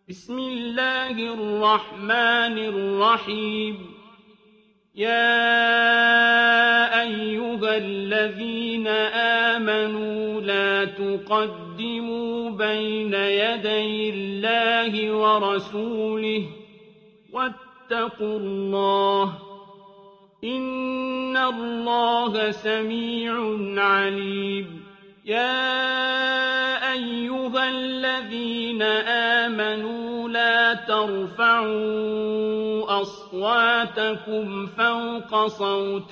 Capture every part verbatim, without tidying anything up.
بسم الله الرحمن الرحيم يا أيها الذين آمنوا لا تقدموا بين يدي الله ورسوله واتقوا الله إن الله سميع عليم يا أيها الذين آمنوا لا ترفعوا أصواتكم فوق صوت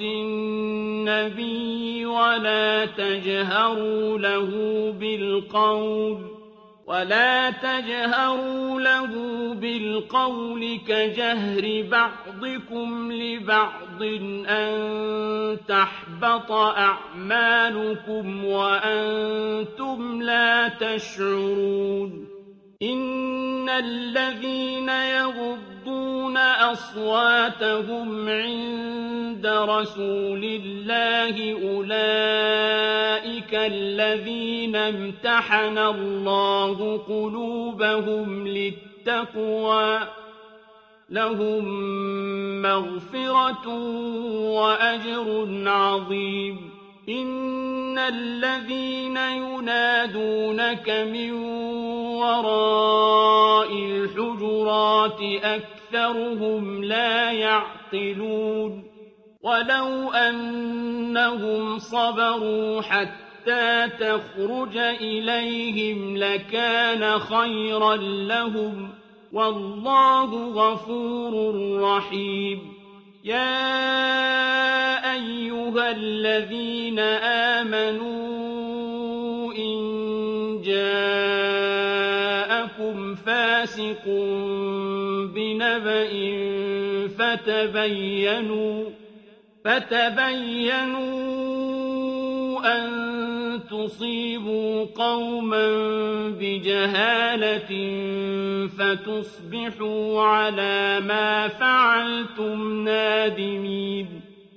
النبي ولا تجهروا له بالقول ولا تجهروا له بالقول كجهر بعضكم لبعض أن تحبط أعمالكم وأنتم لا تشعرون إن الذين يغضون أصواتهم عند رسول الله أولئك الذين امتحن الله قلوبهم للتقوى لهم مغفرة وأجر عظيم إن الذين ينادونك من وراء الحجرات أكثرهم لا يعقلون ولو أنهم صبروا حتى تخرج إليهم لكان خيرا لهم والله غفور رحيم يا أيها الذين آمنوا إن جاءكم فاسق بنبأ فتبينوا فتبينوا أن تصيبوا قوما بجهالة فتصبحوا على ما فعلتم نادمين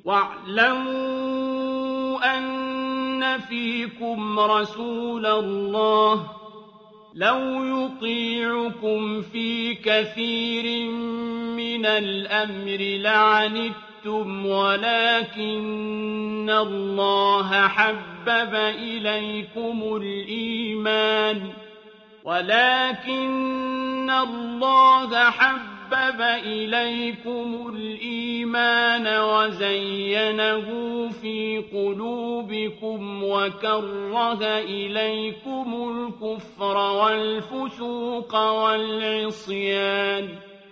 واعلموا أن فيكم رسول الله لو يطيعكم في كثير من الأمر لعنتم ولكن الله حبب إليكم الإيمان ولكن الله حبب إليكم الإيمان وزينه في قلوبكم وكره إليكم الكفر والفسوق والعصيان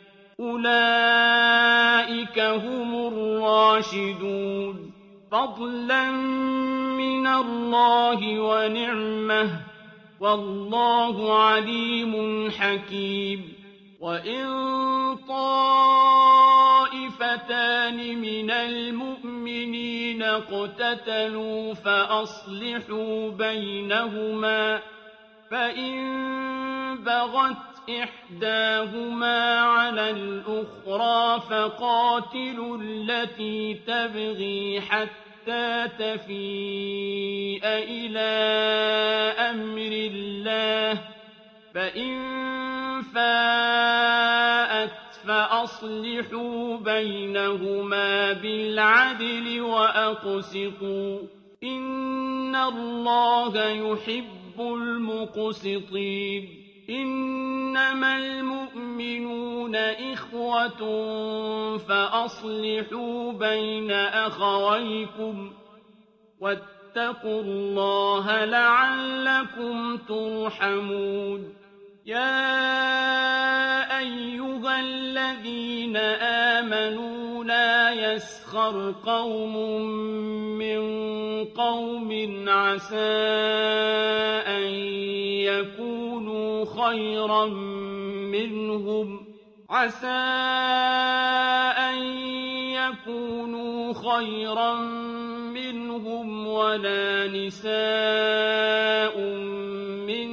أولئك هم الراشدون فضلا من الله ونعمه والله عليم حكيم وإن طائفتان من المؤمنين اقتتلوا فأصلحوا بينهما فإن بغت إحداهما على الأخرى فقاتلوا التي تبغي حتى تفيء إلى أمر الله فإن فاءت فأصلحوا بينهما بالعدل وأقسطوا إن الله يحب المقسطين إنما المؤمنون إخوة فأصلحوا بين أخويكم واتقوا الله لعلكم ترحمون يا أيها الذين آمنوا لا يسخر قوم من قوم عسى أن يكونوا خيرا منهم عسى أن يكونوا خيرا منهم ولا نساء من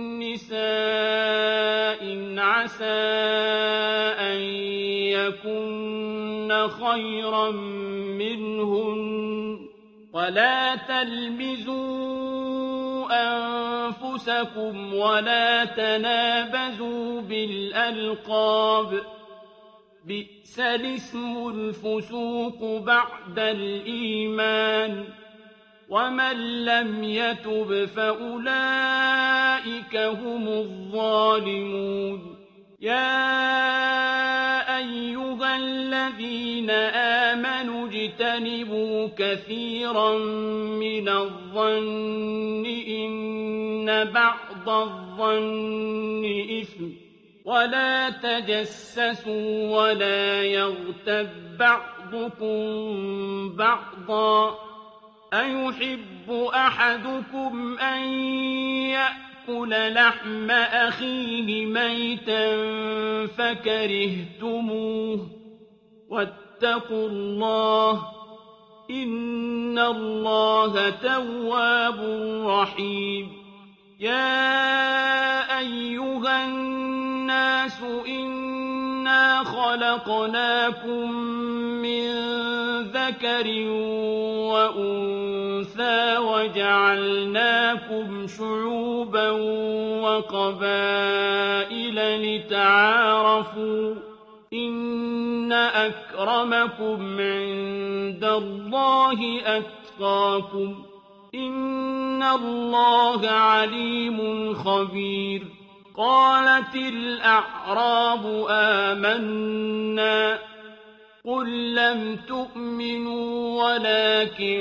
نساء عسى أن يكن خيرا منهن ولا تلمزوا أنفسكم ولا تنابزوا بالألقاب بئس الاسم الفسوق بعد الإيمان ومن لم يتب فأولئك هم الظالمون يا أيها الذين آمنوا اجتنبوا كثيرا من الظن إن بعض الظن إثم ولا تجسسوا ولا يغتب بعضكم بعضا أيحب أحدكم أن يأكل لحم أخيه ميتا فكرهتموه واتقوا الله إن الله تواب رحيم يا أيها الناس إنا خلقناكم من ذكر وأنثى وجعلناكم شعوبا وقبائل لتعارفوا إن أكرمكم عند الله أتقاكم إن الله عليم خبير قالت الأعراب آمنا قل لم تؤمنوا ولكن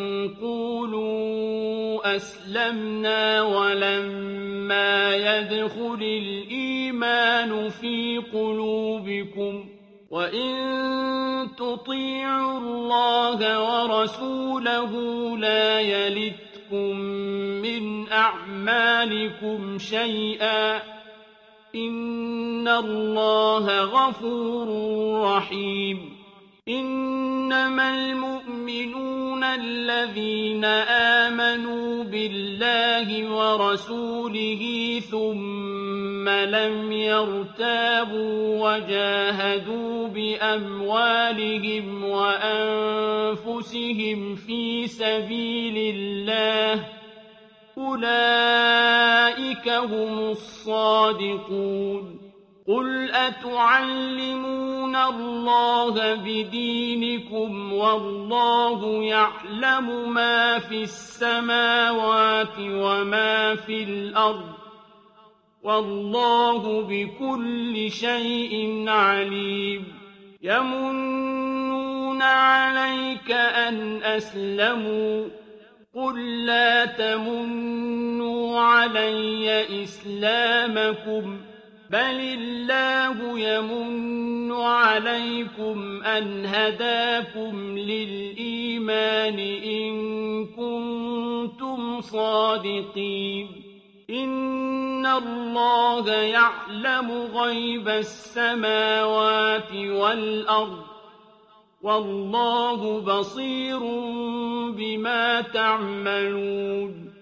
قولوا أسلمنا ولما يدخل الإيمان في قلوبكم وإن تطيعوا الله ورسوله لا يلتكم من أعمالكم شيئا إن الله غفور رحيم إنما المؤمنون الذين آمنوا بالله ورسوله ثم لم يرتابوا وجاهدوا بأموالهم وأنفسهم في سبيل الله أولئك هم الصادقون قل أتعلمون الله بدينكم والله يعلم ما في السماوات وما في الأرض والله بكل شيء عليم يمنون عليك أن أسلموا قل لا تمنوا علي إسلامكم بل الله يمن عليكم أن هداكم للإيمان إن كنتم صادقين إن الله يعلم غيب السماوات والأرض والله بصير بما تعملون